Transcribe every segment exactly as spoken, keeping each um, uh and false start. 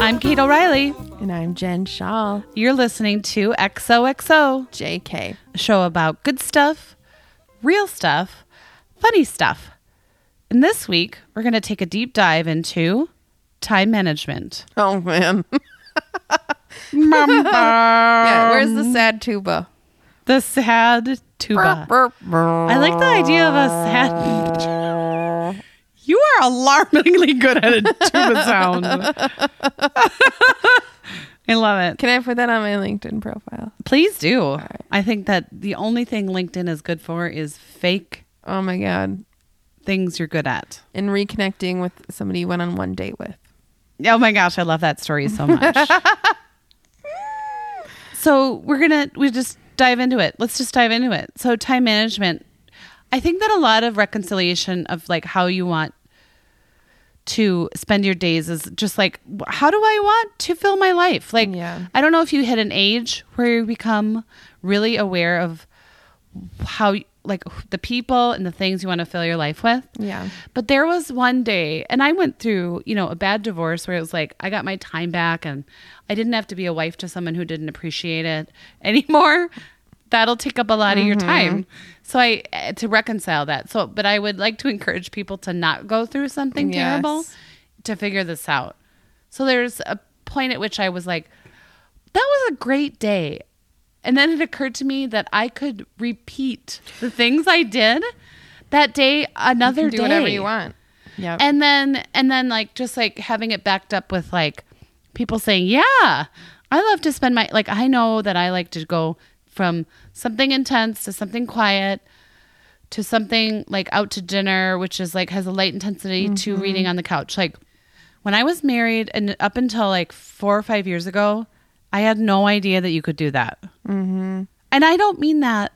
I'm Kate O'Reilly. And I'm Jen Shaw. You're listening to X O X O, J K. a show about good stuff, real stuff, funny stuff. And this week, we're going to take a deep dive into time management. Oh, man. Yeah, where's the sad tuba? The sad tuba. Burp, burp. I like the idea of a sad... You are alarmingly good at a tuba sound. I love it. Can I put that on my LinkedIn profile? Please do. right. I think that the only thing LinkedIn is good for is fake Oh, my God. things you're good at. And reconnecting with somebody you went on one date with. Oh my gosh, I love that story so much. So we're going to, we just dive into it. Let's just dive into it. So time management. I think that a lot of reconciliation of like how you want to spend your days is just like, how do I want to fill my life? Like, Yeah. I don't know if you hit an age where you become really aware of how, like the people and the things you want to fill your life with. Yeah. But there was one day, and I went through, you know, a bad divorce where it was like, I got my time back and I didn't have to be a wife to someone who didn't appreciate it anymore. That'll take up a lot of your time. So I, to reconcile that. So, but I would like to encourage people to not go through something Yes. terrible to figure this out. So there's a point at which I was like, that was a great day. And then it occurred to me that I could repeat the things I did that day another You can do day. whatever you want. Yeah. And then, and then like, just like having it backed up with like people saying, yeah, I love to spend my, like, I know that I like to go from something intense to something quiet to something like out to dinner, which is like has a light intensity mm-hmm. to reading on the couch. Like when I was married and up until like four or five years ago, I had no idea that you could do that. Mm-hmm. And I don't mean that.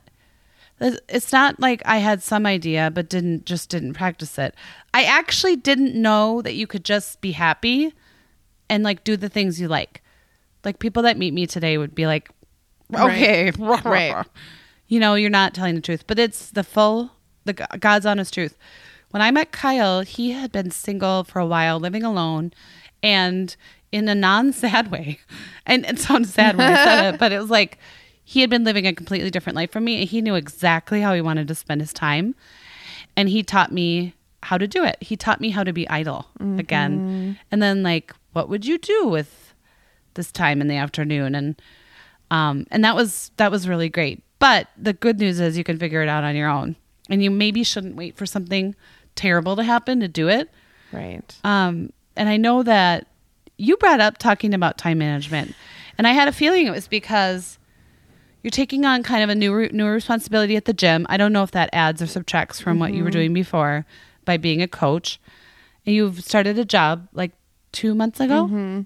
It's not like I had some idea, but didn't just didn't practice it. I actually didn't know that you could just be happy and like do the things you like. Like people that meet me today would be like, okay, Right. Right. You know, you're not telling the truth, but it's the full, the God's honest truth. When I met Kyle, he had been single for a while, living alone, and in a non-sad way. And it sounds sad when I said it, but it was like he had been living a completely different life from me, and he knew exactly how he wanted to spend his time. And he taught me how to do it. He taught me how to be idle mm-hmm. again. And then like, what would you do with this time in the afternoon? And Um, and that was, that was really great. But the good news is you can figure it out on your own, and you maybe shouldn't wait for something terrible to happen to do it. Right. Um, and I know that you brought up talking about time management, and I had a feeling it was because you're taking on kind of a new, new responsibility at the gym. I don't know if that adds or subtracts from mm-hmm. what you were doing before by being a coach, and you've started a job like two months ago. Mm-hmm.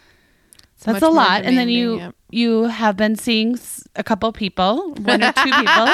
So That's a lot. And then you yep. you have been seeing a couple people, one or two people.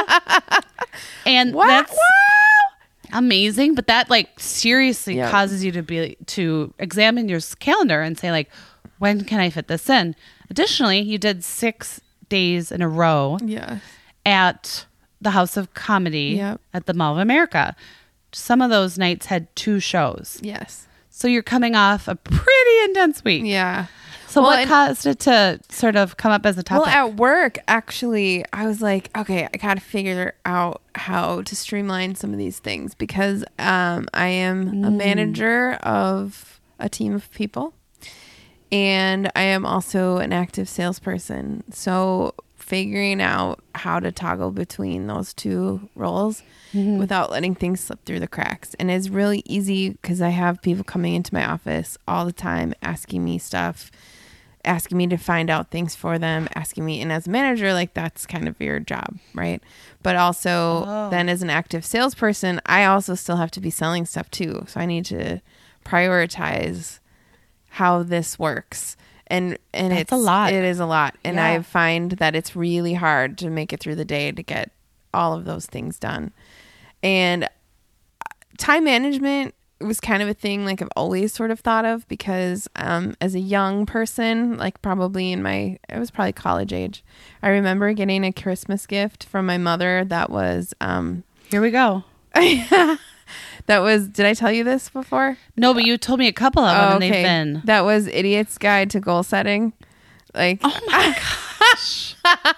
And wow, that's wow. amazing. But that like seriously yep. causes you to be to examine your calendar and say like, when can I fit this in? Additionally, you did six days in a row yeah. at the House of Comedy yep. at the Mall of America. Some of those nights had two shows. Yes. So you're coming off a pretty intense week. Yeah. So well, what caused it to sort of come up as a topic? Well, at work, actually, I was like, okay, I got to figure out how to streamline some of these things because um, I am mm. a manager of a team of people, and I am also an active salesperson. So figuring out how to toggle between those two roles mm-hmm. without letting things slip through the cracks. And it's really easy because I have people coming into my office all the time asking me stuff, asking me to find out things for them, asking me. And as a manager, like that's kind of your job, right? But also oh. then as an active salesperson, I also still have to be selling stuff too. So I need to prioritize how this works. And and That's it's a lot. It is a lot. And yeah. I find that it's really hard to make it through the day to get all of those things done. And time management was kind of a thing like I've always sort of thought of because um, as a young person, like probably in my, it was probably college age, I remember getting a Christmas gift from my mother that was... Um, Here we go. That was, did I tell you this before? No, but you told me a couple of them, Oh, and they've okay. been. That was Idiot's Guide to Goal Setting. Like, Oh my gosh.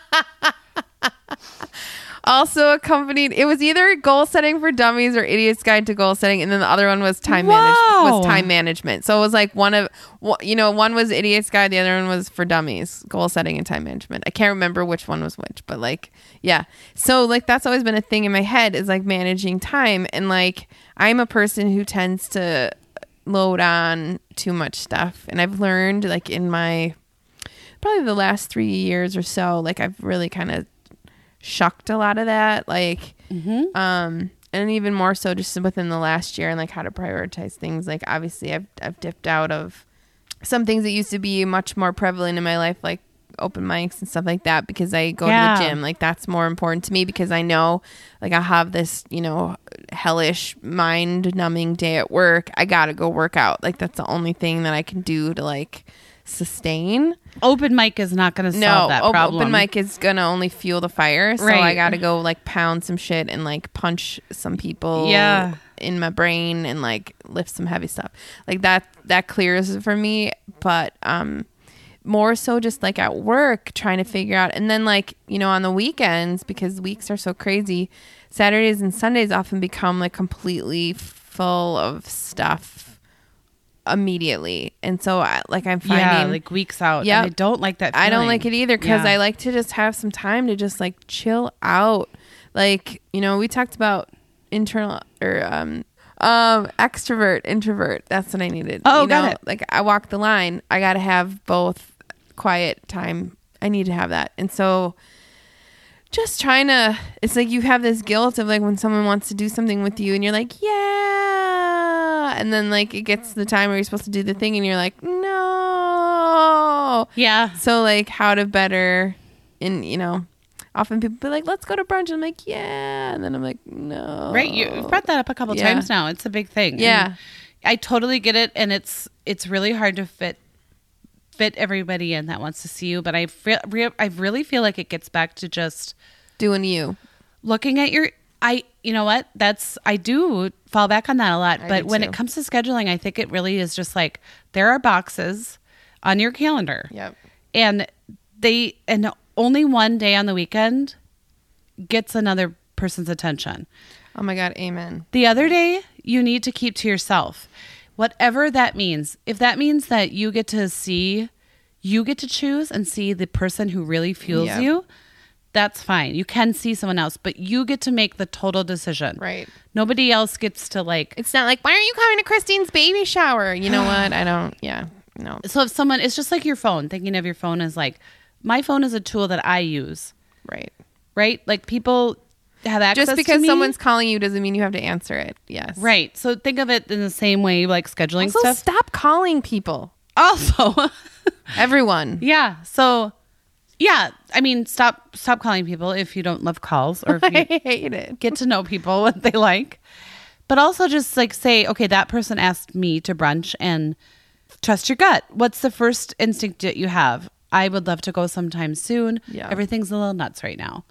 also accompanied, it was either Goal Setting for Dummies or Idiot's Guide to Goal Setting, and then the other one was time Wow. manage was time management. So it was like one of, you know, one was Idiot's Guide, the other one was for Dummies, Goal Setting and time management. I can't remember which one was which, but like, yeah. So like that's always been a thing in my head, is like managing time, and like I'm a person who tends to load on too much stuff, and I've learned like in my probably the last three years or so, like I've really kind of shucked a lot of that, like Mm-hmm. um and even more so just within the last year, and like how to prioritize things. Like obviously I've I've dipped out of some things that used to be much more prevalent in my life, like open mics and stuff like that, because I go Yeah. to the gym. Like that's more important to me, because I know like I have this, you know, hellish mind numbing day at work. I gotta go work out. Like that's the only thing that I can do to like sustain. Open mic is not going to solve No, that op- problem. open mic is gonna only fuel the fire. So Right. I gotta go like pound some shit and like punch some people Yeah. in my brain and like lift some heavy stuff. Like that that clears for me. But um more so just like at work trying to figure out, and then like, you know, on the weekends, because weeks are so crazy, Saturdays and Sundays often become like completely full of stuff immediately. And so I, like I'm finding Yeah, like weeks out. Yep. And I don't like that I don't feeling. like it either, because Yeah. I like to just have some time to just like chill out. Like, you know, we talked about internal or um um extrovert, introvert. That's what I needed. Oh, you got know? it. Like I walk the line. I got to have both quiet time. I need to have that. And so just trying to, it's like you have this guilt of like when someone wants to do something with you and you're like, yeah. And then like it gets to the time where you're supposed to do the thing and you're like, no. Yeah. So like how to better in, you know, often people be like, let's go to brunch. I'm like, yeah. And then I'm like, no. Right. You- You've brought that up a couple Yeah. times now. It's a big thing. Yeah. And I totally get it. And it's, it's really hard to fit, fit everybody in that wants to see you. But I feel, re- I really feel like it gets back to just Doing you. looking at your, I, you know what? That's, I do fall back on that a lot. I But do when too. it comes to scheduling, I think it really is just like, there are boxes on your calendar. Yep. And they, and only one day on the weekend gets another person's attention. Oh my God. Amen. The other day, you need to keep to yourself. Whatever that means. If that means that you get to see, you get to choose and see the person who really fuels Yep. you, that's fine. You can see someone else, but you get to make the total decision. Right. Nobody else gets to like. It's not like, why aren't you coming to Christine's baby shower? You know what? I don't, yeah, no. So if someone, it's just like your phone, thinking of your phone as like, my phone is a tool that I use, Right. right? Like people have access Just because to me. someone's calling you doesn't mean you have to answer it. Yes. Right. So think of it in the same way, like scheduling Also, stuff. stop calling people. Also, Everyone. yeah. So, yeah. I mean, stop stop calling people if you don't love calls or if you I hate it. get to know people what they like. But also just like say, okay, that person asked me to brunch, and trust your gut. What's the first instinct that you have? I would love to go sometime soon. Yeah. Everything's a little nuts right now.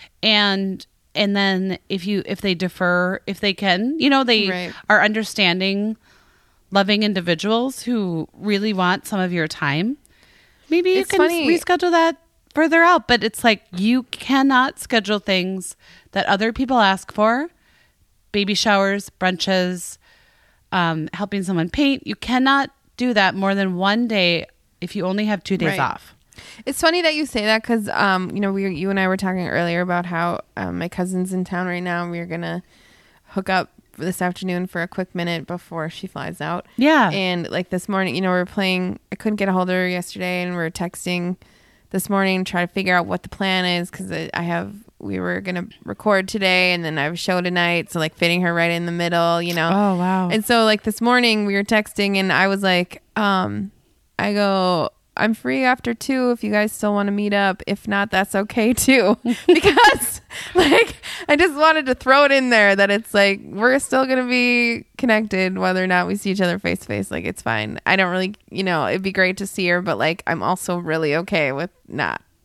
And and then if you if they defer, if they can, you know, they Right. are understanding, loving individuals who really want some of your time. Maybe you It's can funny. reschedule that further out, but it's like you cannot schedule things that other people ask for. Baby showers, brunches, um, helping someone paint. You cannot do that more than one day if you only have two days Right. off. It's funny that you say that, because, um, you know, we, you and I were talking earlier about how um, my cousin's in town right now, and we are going to hook up this afternoon for a quick minute before she flies out. Yeah. And like this morning, you know, we were playing, I couldn't get a hold of her yesterday, and we were texting this morning, try to figure out what the plan is, because I have, we were going to record today, and then I have a show tonight. So like fitting her right in the middle, you know? Oh, wow. And so like this morning we were texting, and I was like, um, I go, I'm free after two if you guys still want to meet up. If not, that's okay too. Because like, I just wanted to throw it in there that it's like, we're still going to be connected whether or not we see each other face to face. Like, it's fine. I don't really, you know, it'd be great to see her, but like, I'm also really okay with not.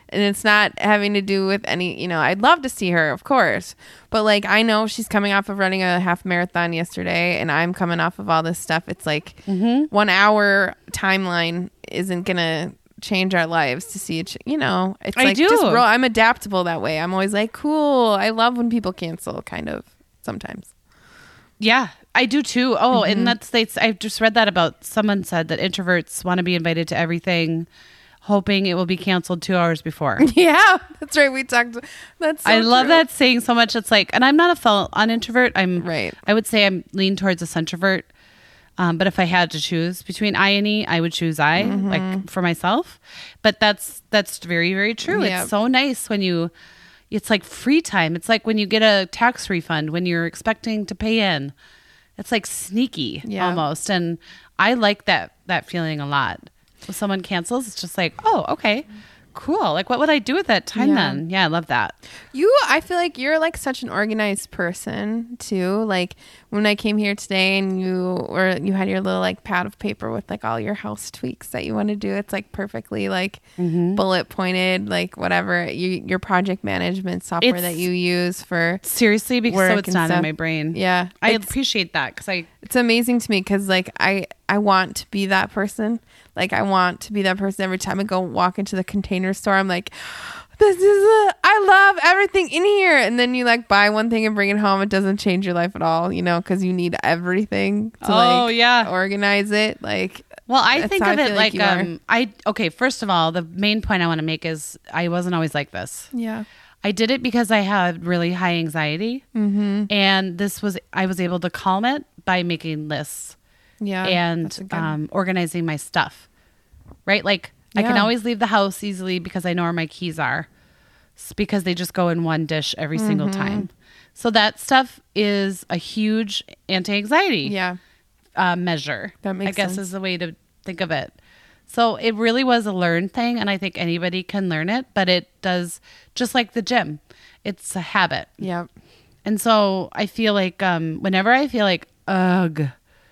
And it's not having to do with any, you know, I'd love to see her, of course. But like, I know she's coming off of running a half marathon yesterday and I'm coming off of all this stuff. It's like Mm-hmm. one hour timeline isn't going to change our lives to see it. You know, it's I like do. just real. I'm adaptable that way. I'm always like, cool. I love when people cancel kind of sometimes. Yeah, I do too. Oh, Mm-hmm. and that's, they, I just read that about, someone said that introverts want to be invited to everything, hoping it will be canceled two hours before. Yeah, that's right. We talked. That's so I love true. that saying so much. It's like, and I'm not a full on introvert. I'm Right. I would say I'm lean towards a centrovert. Um, but if I had to choose between I and E, I would choose I, Mm-hmm. like for myself. But that's that's very, very true. Yep. It's so nice when you, it's like free time. It's like when you get a tax refund when you're expecting to pay in. It's like sneaky Yeah. almost. And I like that that feeling a lot. When someone cancels, it's just like, oh, okay, cool. Like, what would I do with that time Yeah. then? Yeah, I love that. You, I feel like you're like such an organized person too. Like when I came here today and you were, you had your little like pad of paper with like all your house tweaks that you want to do. It's like perfectly like Mm-hmm. bullet pointed, like whatever you, your project management software It's- that you use for. Seriously, because so Work it's and not stuff. in my brain. Yeah. I It's- appreciate that because I It's amazing to me because like I I want to be that person. Like I want to be that person every time I go walk into the Container Store. I'm like, this is a, I love everything in here. And then you like buy one thing and bring it home. It doesn't change your life at all, you know, because you need everything to Oh, like yeah. organize it. Like well, I That's think how of I it feel like, like you are. um, I okay. First of all, the main point I want to make is I wasn't always like this. yeah, I did it because I had really high anxiety, mm-hmm. and this was I was able to calm it by making lists yeah, and that's a good- um, organizing my stuff. Right, like I can Yeah. always leave the house easily because I know where my keys are, s- because they just go in one dish every single Mm-hmm. time. So that stuff is a huge anti-anxiety. yeah, uh, measure. That makes I guess sense. is the way to think of it. So it really was a learned thing, and I think anybody can learn it, but it does just like the gym. It's a habit. yeah, And so I feel like um, whenever I feel like, ugh,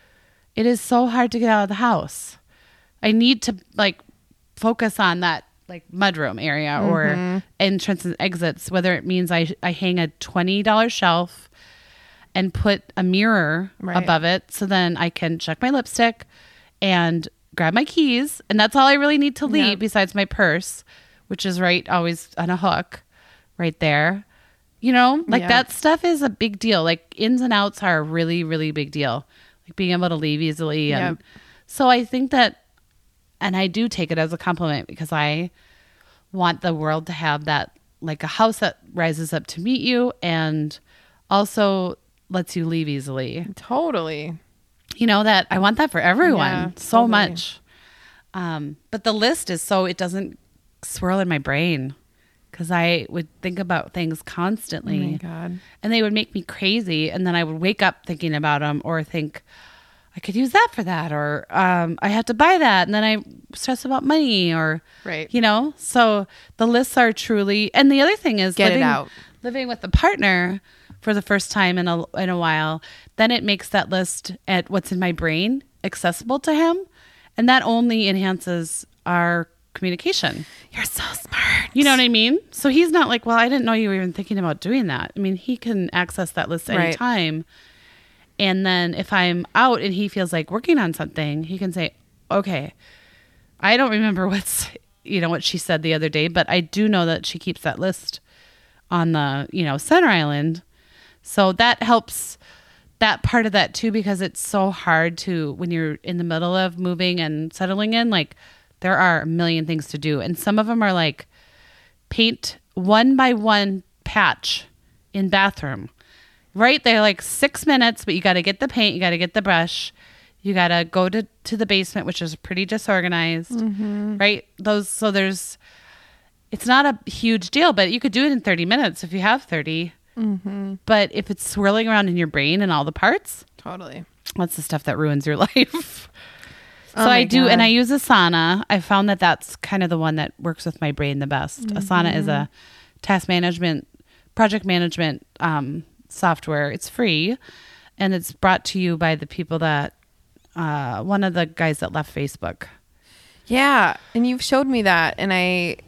it is so hard to get out of the house. I need to like focus on that like mudroom area or entrance and exits, whether it means I, I hang a twenty dollars shelf and put a mirror Right. above it so then I can check my lipstick and grab my keys. And that's all I really need to leave Yep. besides my purse, which is right always on a hook right there. You know, like Yeah. that stuff is a big deal. Like ins and outs are a really, really big deal. Like being able to leave easily. And Yep. so I think that, and I do take it as a compliment because I want the world to have that, like a house that rises up to meet you and also lets you leave easily. totally. You know, that I want that for everyone Yeah, so totally. much. Um, but the list is so it doesn't swirl in my brain because I would think about things Oh constantly my God. and they would make me crazy. And then I would wake up thinking about them or think, I could use that for that, or um, I had to buy that. And then I stress about money or, Right. you know, so the lists are truly, and the other thing is Get it living, out. living with a partner for the first time in a, in a while, then it makes that list at what's in my brain accessible to him. And that only enhances our communication. You're so smart. You know what I mean? So he's not like, well, I didn't know you were even thinking about doing that. I mean, he can access that list Right. anytime. And then if I'm out and he feels like working on something, he can say, okay, I don't remember what's, you know, what she said the other day, but I do know that she keeps that list on the, you know, center island. So that helps that part of that too, because it's so hard to, when you're in the middle of moving and settling in, like there are a million things to do. And some of them are like paint one by one patch in bathroom, right? They're like six minutes, but you got to get the paint, you got to get the brush, you got to go to, to the basement, which is pretty disorganized, Mm-hmm. right? Those, so there's, it's not a huge deal, but you could do it in thirty minutes if you have thirty. Mm-hmm. But if it's swirling around in your brain and all the parts, Totally. that's the stuff that ruins your life. So Oh my I do, God. and I use Asana. I found that that's kind of the one that works with my brain the best. Asana is a task management, project management um, software. It's free, and it's brought to you by the people that, uh, one of the guys that left Facebook. Yeah, and you've showed me that, and I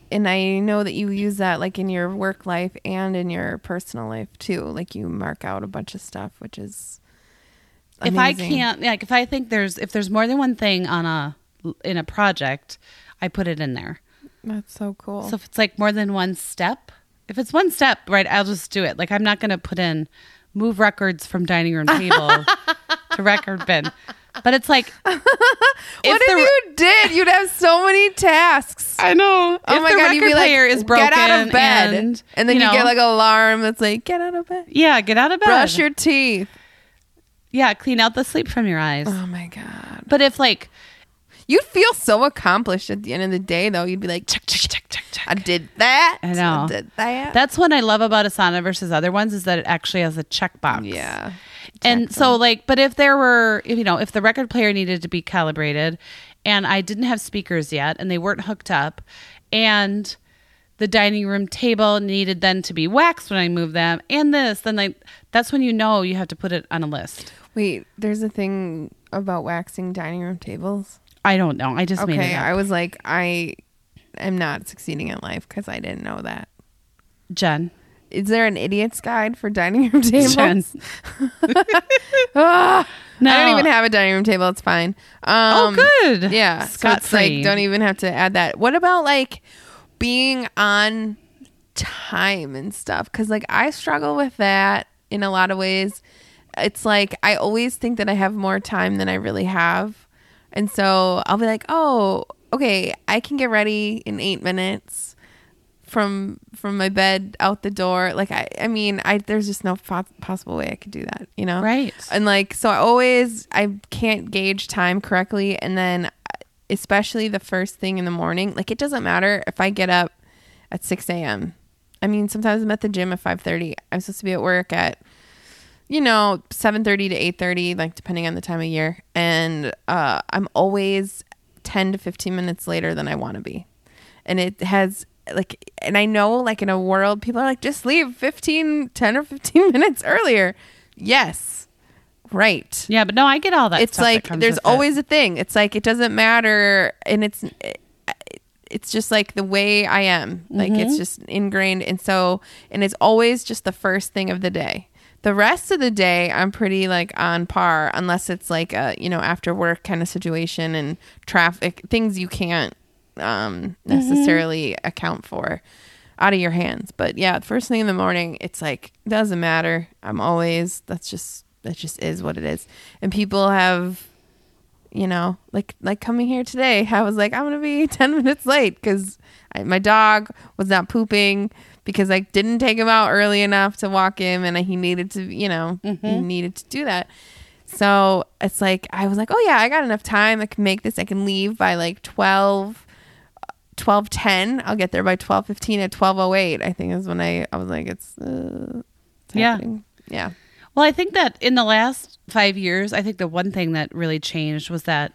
and I know that you use that like in your work life and in your personal life too. Like you mark out a bunch of stuff, which is amazing. If I can't, like, if I think there's if there's more than one thing on a in a project, I put it in there. That's so cool. So if it's like more than one step, if it's one step, right, I'll just do it. Like I'm not going to put in move records from dining room table to record bin. But it's like, what if, if you did? You'd have so many tasks. I know. Oh if my the god, record you'd be player like, is broken, get out of bed, and, and then you, you know, get like an alarm that's like, get out of bed. Yeah, get out of bed. Brush your teeth. Yeah, clean out the sleep from your eyes. Oh my god. But if like, you'd feel so accomplished at the end of the day, though. You'd be like, check, check, check, check, check. I did that. I know. I did that. That's what I love about Asana versus other ones is that it actually has a checkbox. Yeah. And so like, but if there were, if, you know, if the record player needed to be calibrated and I didn't have speakers yet and they weren't hooked up and the dining room table needed then to be waxed when I move them and this, then like, that's when you know you have to put it on a list. Wait, there's a thing about waxing dining room tables? I don't know. I just okay, made it up. I was like, I am not succeeding in life because I didn't know that. Jen. Is there an idiot's guide for dining room tables? Jen. ah, No. I don't even have a dining room table. It's fine. Oh, Um, good. Yeah. So Scot it's like, free. don't even have to add that. What about like being on time and stuff? Because like I struggle with that in a lot of ways. It's like I always think that I have more time than I really have. And so I'll be like, oh, okay, I can get ready in eight minutes from from my bed out the door. Like, I, I mean, I there's just no po- possible way I could do that, you know? Right. And like, so I always, I can't gauge time correctly. And then especially the first thing in the morning, like it doesn't matter if I get up at six a.m. I mean, sometimes I'm at the gym at five thirty. I'm supposed to be at work at, you know, seven thirty to eight thirty, like depending on the time of year. And uh, I'm always ten to fifteen minutes later than I want to be. And it has like, and I know like in a world, people are like, just leave fifteen, ten or fifteen minutes earlier. Yes. Right. Yeah, but no, I get all that. It's stuff that like, comes there's with always it. a thing. It's like, it doesn't matter. And it's, it's just like the way I am. Like Mm-hmm. it's just ingrained. And so, and it's always just the first thing of the day. The rest of the day, I'm pretty like on par, unless it's like a, you know, after work kind of situation and traffic, things you can't um, necessarily mm-hmm. account for out of your hands. But yeah, the first thing in the morning, it's like, doesn't matter. I'm always, that's just, that just is what it is. And people have, you know, like, like coming here today, I was like, I'm going to be ten minutes late because my dog was not pooping because I didn't take him out early enough to walk him and he needed to, you know, mm-hmm. he needed to do that. So it's like, I was like, oh yeah, I got enough time. I can make this. I can leave by like twelve, twelve ten. I'll get there by twelve fifteen at twelve oh eight. I think is when I, I was like, it's, uh, it's yeah. happening. Yeah. Well, I think that in the last five years, I think the one thing that really changed was that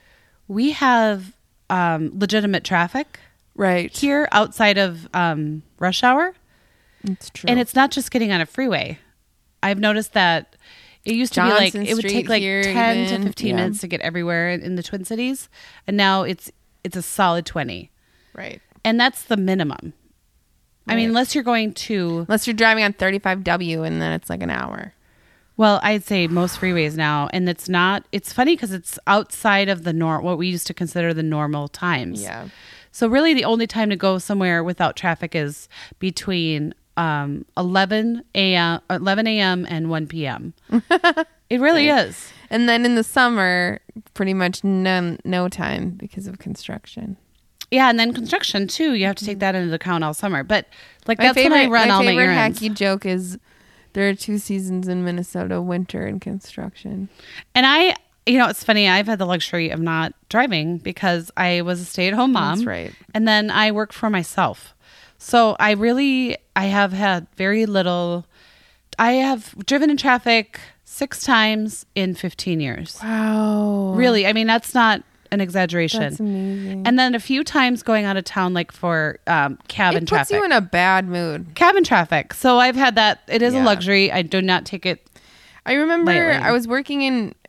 we have um, legitimate traffic. Right. Here outside of um, rush hour. It's true. And it's not just getting on a freeway. I've noticed that it used to Johnson be like, it would Street take like ten even. to fifteen Yeah. minutes to get everywhere in, in the Twin Cities. And now it's, it's a solid twenty. Right. And that's the minimum. I mean, Right. unless you're going to, Unless you're driving on thirty-five W and then it's like an hour. well, I'd say most freeways now, and it's not, it's funny because it's outside of the norm, what we used to consider the normal times. Yeah. So really the only time to go somewhere without traffic is between um, eleven a.m. eleven a.m. and one p.m. It really is. And then in the summer, pretty much none, no time because of construction. Yeah, and then construction too. You have to take that into account all summer. But like My that's favorite, when I run my all my favorite errands. hacky joke is there are two seasons in Minnesota, winter and construction. And I, you know, it's funny. I've had the luxury of not driving because I was a stay-at-home mom. That's right. And then I work for myself. So I really, I have had very little. I have driven in traffic six times in fifteen years. Wow. Really, I mean, that's not an exaggeration. That's amazing. And then a few times going out of town, like for um, cabin it puts traffic. you in a bad mood. cabin traffic. So I've had that. It is Yeah. a luxury. I do not take it. I remember Lately. I was working in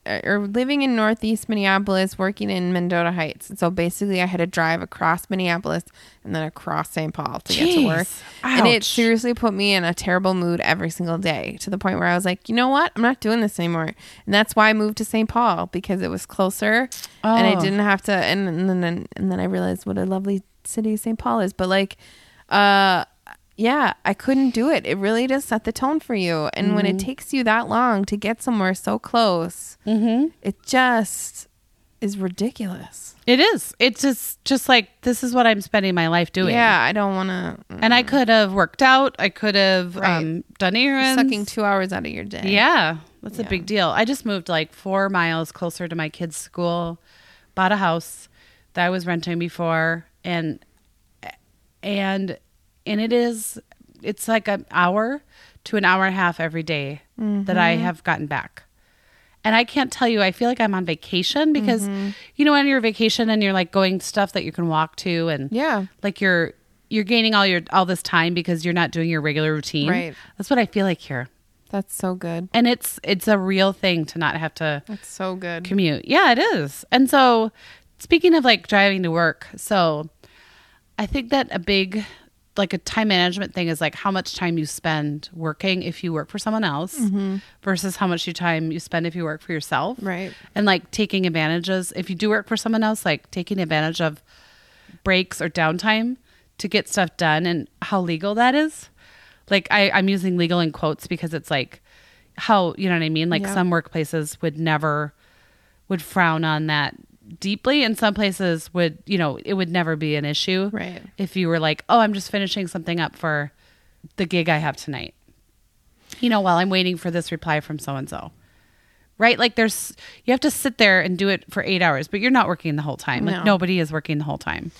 or living in Northeast Minneapolis, working in Mendota Heights. So basically I had to drive across Minneapolis and then across Saint Paul to Jeez. get to work. Ouch. And it seriously put me in a terrible mood every single day, to the point where I was like, you know what? I'm not doing this anymore. And that's why I moved to Saint Paul, because it was closer Oh. and I didn't have to. And, and then and then I realized what a lovely city Saint Paul is. But like, uh, yeah, I couldn't do it. It really does set the tone for you. And mm-hmm. when it takes you that long to get somewhere so close, mm-hmm. it just is ridiculous. It is. It's just, just like, this is what I'm spending my life doing. Yeah, I don't want to. Mm. And I could have worked out. I could have Right. um, done errands. You're sucking two hours out of your day. Yeah, that's Yeah. a big deal. I just moved like four miles closer to my kids' school, bought a house that I was renting before, and and and it is, it's like an hour to an hour and a half every day mm-hmm. that I have gotten back. And I can't tell you, I feel like I'm on vacation, because mm-hmm. you know, when you're on vacation and you're like going to stuff that you can walk to, and yeah, like you're you're gaining all your all this time because you're not doing your regular routine. Right. That's what I feel like here. That's so good. And it's it's a real thing to not have to That's so good. commute. Yeah, it is. And so, speaking of like driving to work, so I think that a big, like a time management thing is like how much time you spend working if you work for someone else mm-hmm. versus how much you time you spend if you work for yourself. Right. And like taking advantages, if you do work for someone else, like taking advantage of breaks or downtime to get stuff done, and how legal that is. Like I, I'm using legal in quotes because it's like how, you know what I mean? Like yeah. some workplaces would never, would frown on that deeply, and some places would, you know, it would never be an issue. Right. If you were like, oh, I'm just finishing something up for the gig I have tonight, you know, while I'm waiting for this reply from so-and-so. Right? Like there's, you have to sit there and do it for eight hours, but you're not working the whole time. Like No. nobody is working the whole time.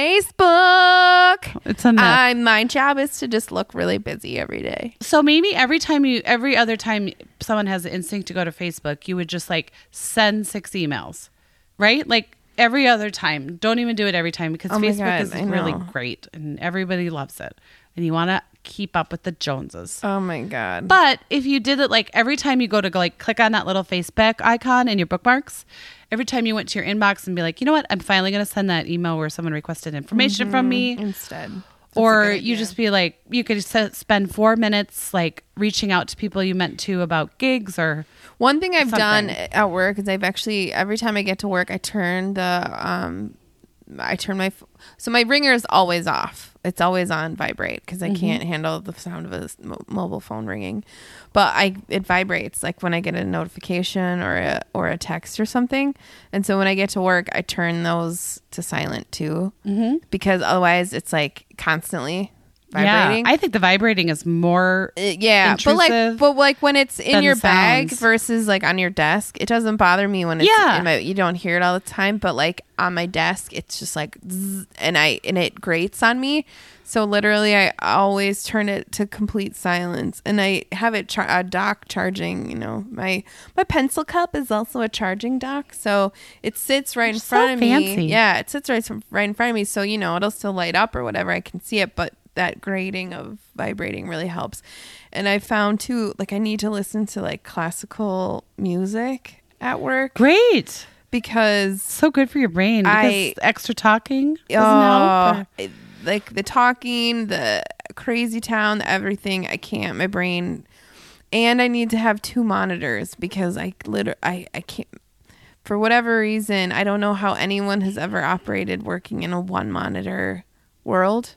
Facebook. It's a myth. I, my job is to just look really busy every day. So maybe every time you, every other time someone has the instinct to go to Facebook, you would just like send six emails, right? Like every other time. Don't even do it every time, because Oh my Facebook God, is I really know. great and everybody loves it. And you want to keep up with the Joneses. Oh my God. But if you did it like every time you go to go like click on that little Facebook icon in your bookmarks, every time you went to your inbox and be like, you know what, I'm finally going to send that email where someone requested information mm-hmm. from me. Instead. That's or a good you idea. just be like, you could s- spend four minutes like reaching out to people you meant to about gigs or One thing I've something. done at work is I've actually, every time I get to work, I turn the, um, I turn my, so my ringer is always off. It's always on vibrate because I mm-hmm. can't handle the sound of a mo- mobile phone ringing. But I, it vibrates like when I get a notification or a, or a text or something. And so when I get to work, I turn those to silent too, mm-hmm. because otherwise it's like constantly vibrating. Yeah, I think the vibrating is more Uh, yeah, but like, intrusive but like when it's in than your the bag sounds. versus like on your desk, it doesn't bother me when it's Yeah. in my, you don't hear it all the time. But like on my desk, it's just like, zzz, and I and it grates on me. So literally, I always turn it to complete silence, and I have it char- a dock charging. You know, my my pencil cup is also a charging dock, so it sits right in You're front so of fancy. me. Yeah, it sits right right in front of me, so you know it'll still light up or whatever. I can see it, but that grating of vibrating really helps. And I found too, like I need to listen to like classical music at work great. because So good for your brain because I- extra talking doesn't oh, help. or- it- like the talking, the crazy town, the everything. I can't. My brain, and I need to have two monitors because I literally I I can't. For whatever reason, I don't know how anyone has ever operated working in a one monitor world.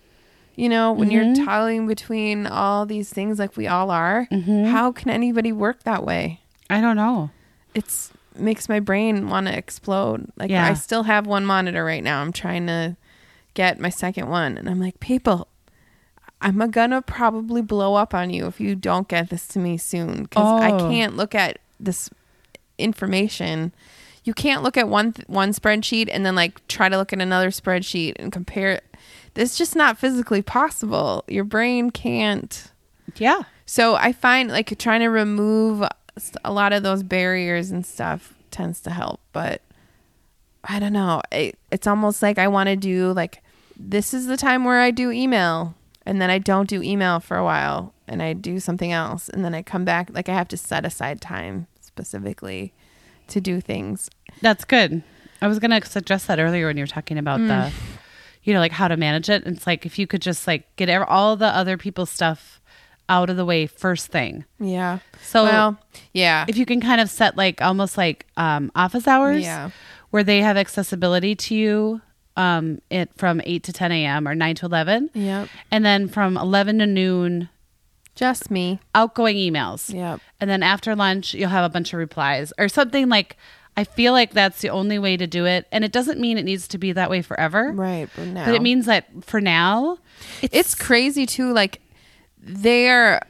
You know, when Mm-hmm. you're toggling between all these things like we all are, Mm-hmm. how can anybody work that way? I don't know. It's makes my brain want to explode. Like Yeah. I still have one monitor right now. I'm trying to get my second one, and I'm like, people, I'm gonna probably blow up on you if you don't get this to me soon, because I Oh. can't look at this information. You can't look at one th- one spreadsheet and then like try to look at another spreadsheet and compare. It's just not physically possible. Your brain can't. Yeah. So I find like trying to remove a lot of those barriers and stuff tends to help. But I don't know. It, it's almost like I want to do like, this is the time where I do email, and then I don't do email for a while and I do something else. And then I come back, like I have to set aside time specifically to do things. That's good. I was going to suggest that earlier when you were talking about mm. the, you know, like how to manage it. It's like if you could just like get all the other people's stuff out of the way first thing. Yeah. So well, yeah. If you can kind of set like almost like um, office hours yeah. where they have accessibility to you um, it from eight to ten a.m. or nine to eleven. Yep. And then from eleven to noon, just me. Outgoing emails. Yep. And then after lunch, you'll have a bunch of replies or something like. I feel like that's the only way to do it. And it doesn't mean it needs to be that way forever. Right. But now. But it means that for now. It's, it's crazy too. Like they're,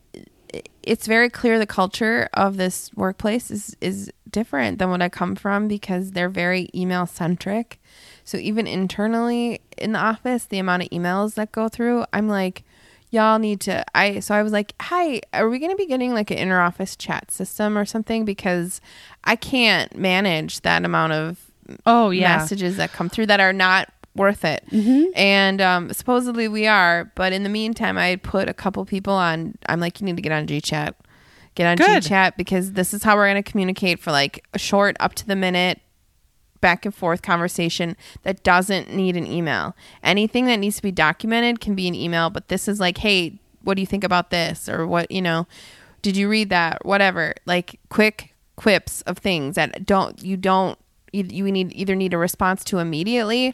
it's very clear the culture of this workplace is, is different than what I come from because they're very email centric. So even internally in the office, the amount of emails that go through, I'm like, y'all need to, I, so I was like, hi, are we going to be getting like an inter office chat system or something? Because I can't manage that amount of oh yeah messages that come through that are not worth it. Mm-hmm. And um, supposedly we are, but in the meantime, I put a couple people on, I'm like, you need to get on GChat, get on Good. GChat because this is how we're going to communicate for like a short up to the minute back and forth conversation that doesn't need an email. Anything that needs to be documented can be an email, but this is like, hey, what do you think about this? Or what, you know, did you read that? Whatever, like quick quips of things that don't, you don't, you, you need either need a response to immediately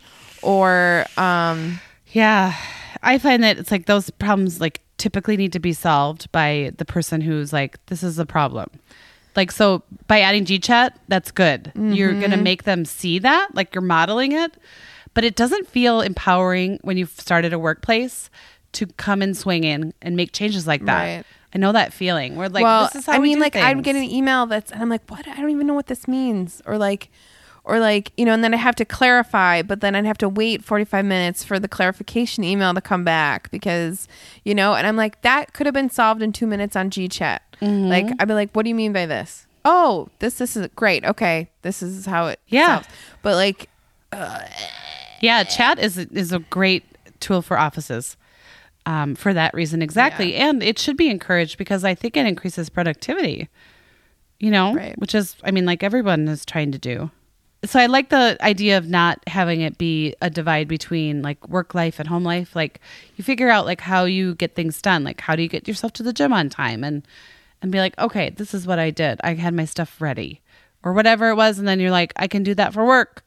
or, um, yeah, I find that it's like those problems like typically need to be solved by the person who's like, this is the problem. Like, so by adding GChat, that's good. Mm-hmm. You're going to make them see that, like you're modeling it, but it doesn't feel empowering when you've started a workplace to come and swing in and make changes like that. Right. I know that feeling. We're like, well, this is how I we mean, do like things. I'd get an email that's, and I'm like, what? I don't even know what this means. Or like, or like, you know, and then I have to clarify, but then I'd have to wait forty-five minutes for the clarification email to come back because, you know, and I'm like, that could have been solved in two minutes on GChat. Mm-hmm. Like, I'd be like, what do you mean by this? Oh, this, this is great. Okay. This is how it yeah. solves. But like, uh, yeah, chat is, is a great tool for offices. Um, for that reason, exactly. Yeah. And it should be encouraged because I think it increases productivity, you know, right. which is, I mean, like everyone is trying to do. So I like the idea of not having it be a divide between like work life and home life. Like you figure out like how you get things done. Like how do you get yourself to the gym on time and, and be like, okay, this is what I did. I had my stuff ready or whatever it was. And then you're like, I can do that for work.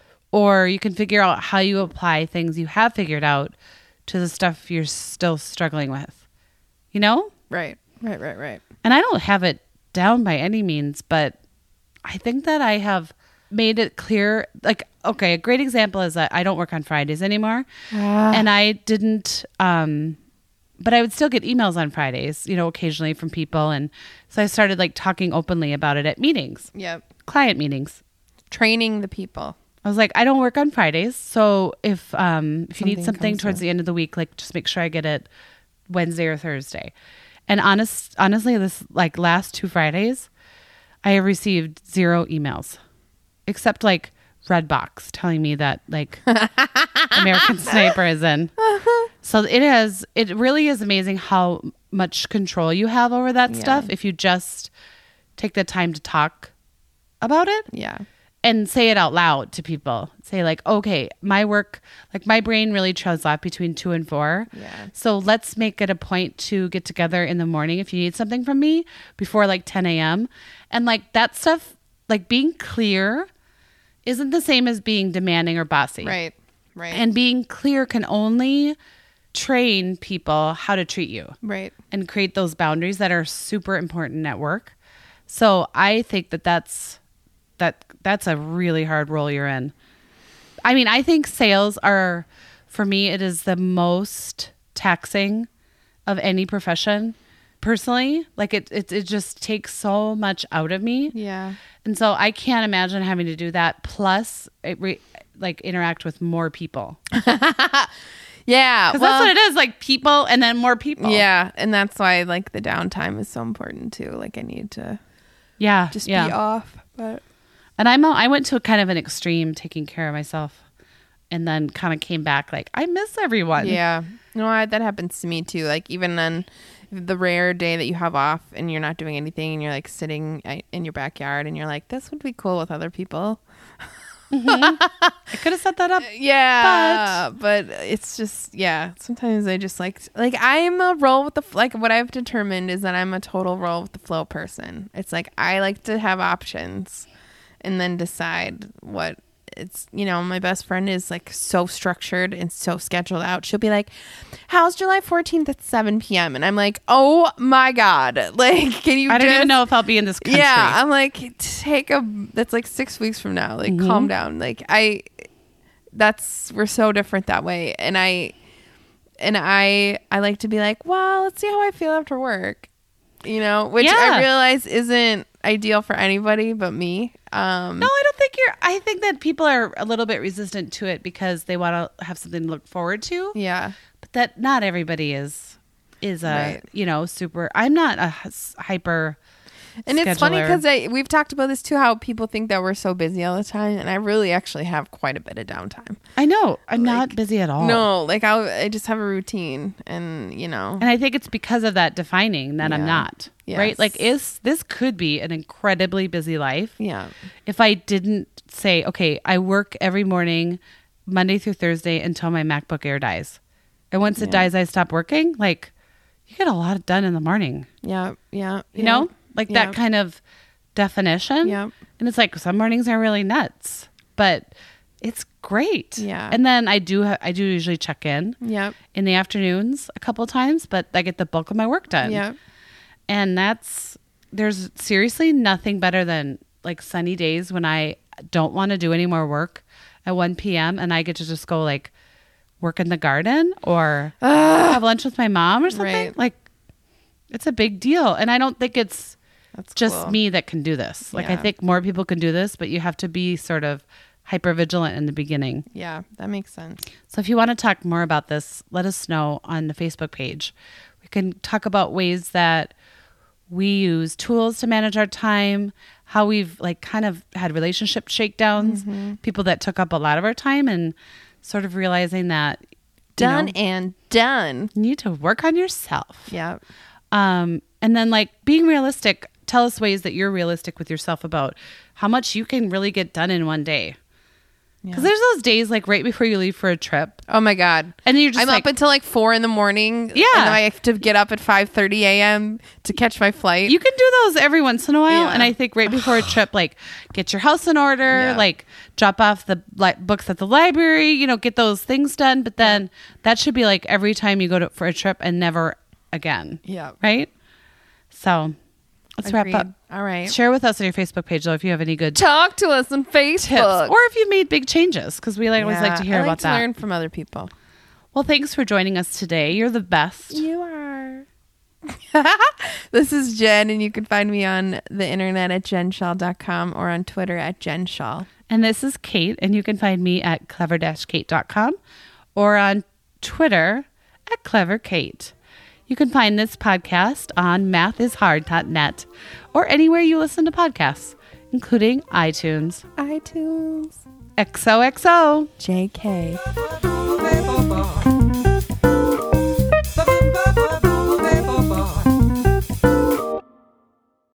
Or you can figure out how you apply things you have figured out to the stuff you're still struggling with, you know? Right, right, right, right. And I don't have it down by any means, but I think that I have made it clear. Like, okay, a great example is that I don't work on Fridays anymore. Ah. And I didn't, um, but I would still get emails on Fridays, you know, occasionally from people. And so I started like talking openly about it at meetings. Yep. Client meetings. Training the people. I was like, I don't work on Fridays. So if um, if you Something need something towards in. the end of the week, like just make sure I get it Wednesday or Thursday. And honest, honestly, this like last two Fridays, I have received zero emails, except like Redbox telling me that like American Sniper is in. So it is, it really is amazing how much control you have over that Yeah. stuff if you just take the time to talk about it. Yeah. And say it out loud to people. Say like, okay, my work, like my brain really trails off between two and four. Yeah. So let's make it a point to get together in the morning if you need something from me before like ten a.m. And like that stuff, like being clear isn't the same as being demanding or bossy. Right. Right. And being clear can only train people how to treat you. Right. And create those boundaries that are super important at work. So I think that that's that that's a really hard role you're in. I mean, I think sales are, for me, it is the most taxing of any profession. Personally, like it, it, it just takes so much out of me. Yeah. And so I can't imagine having to do that. Plus, it re, like interact with more people. Yeah. Because Well, that's what it is, like people and then more people. yeah. And that's why like the downtime is so important too. Like I need to Yeah. just yeah. be off. But And I'm a, I went to a kind of an extreme taking care of myself and then kind of came back like, I miss everyone. yeah. No, I, that happens to me too. Like even then the rare day that you have off and you're not doing anything and you're like sitting in your backyard and you're like, this would be cool with other people. Mm-hmm. I could have set that up. Yeah, but, but it's just, yeah, sometimes I just like, like I'm a roll with the, like what I've determined is that I'm a total roll with the flow person. It's like, I like to have options and then decide what it's, you know, my best friend is like so structured and so scheduled out. She'll be like, how's July fourteenth at seven p.m.? And I'm like, oh my God. Like, can you I don't just, even know if I'll be in this country. Yeah. I'm like, take a, that's like six weeks from now. Like, mm-hmm. calm down. Like, I, that's, we're so different that way. And I, and I, I like to be like, well, let's see how I feel after work, you know, which yeah. I realize isn't ideal for anybody but me. Um, no, I don't think you're, I think that people are a little bit resistant to it because they want to have something to look forward to. Yeah. But that not everybody is, is a, Right. you know, super, I'm not a hyper And it's funny scheduler. because we've talked about this too, how people think that we're so busy all the time. And I really actually have quite a bit of downtime. I know. I'm Like, not busy at all. No, like I I just have a routine and, you know. And I think it's because of that defining that I'm Yeah. not. Yes. Right? Like is this could be an incredibly busy life. Yeah. If I didn't say, okay, I work every morning, Monday through Thursday until my MacBook Air dies. And once it Yeah. dies, I stop working. Like you get a lot done in the morning. Yeah. Yeah. You know? Like Yeah. that kind of definition. Yeah. And it's like some mornings are really nuts, but it's great. Yeah. And then I do ha- I do usually check in Yeah. in the afternoons a couple of times, but I get the bulk of my work done. Yeah. And that's, there's seriously nothing better than like sunny days when I don't want to do any more work at one p.m. and I get to just go like work in the garden or have lunch with my mom or something. Right. Like it's a big deal. And I don't think it's That's just cool. me that can do this. Like I Yeah. think more people can do this, but you have to be sort of hyper vigilant in the beginning. Yeah, that makes sense. So if you want to talk more about this, let us know on the Facebook page. We can talk about ways that we use tools to manage our time, how we've like kind of had relationship shakedowns, Mm-hmm. people that took up a lot of our time and sort of realizing that you Done know, and done. you need to work on yourself. Yeah. Um, and then like being realistic, tell us ways that you're realistic with yourself about how much you can really get done in one day. Because Yeah. there's those days like right before you leave for a trip Oh my God. and you're just I'm like, up until like four in the morning. Yeah. And then I have to get up at five thirty a.m. to catch my flight. you can do those every once in a while. Yeah. And I think right before a trip, like get your house in order, Yeah. like drop off the li- books at the library, you know, get those things done. But then that should be like every time you go to, for a trip and never again. Yeah. Right. So let's Agreed. wrap up. All right. Share with us on your Facebook page, though, if you have any good Talk to us on Facebook. tips or if you made big changes, because we like, always like to hear I like about to that. learn from other people. Well, thanks for joining us today. You're the best. You are. This is Jen, and you can find me on the internet at jen shaw dot com or on Twitter at jen shaw. And this is Kate, and you can find me at clever dash kate dot com or on Twitter at clever kate. You can find this podcast on math is hard dot net or anywhere you listen to podcasts, including iTunes. iTunes. X O X O. J K.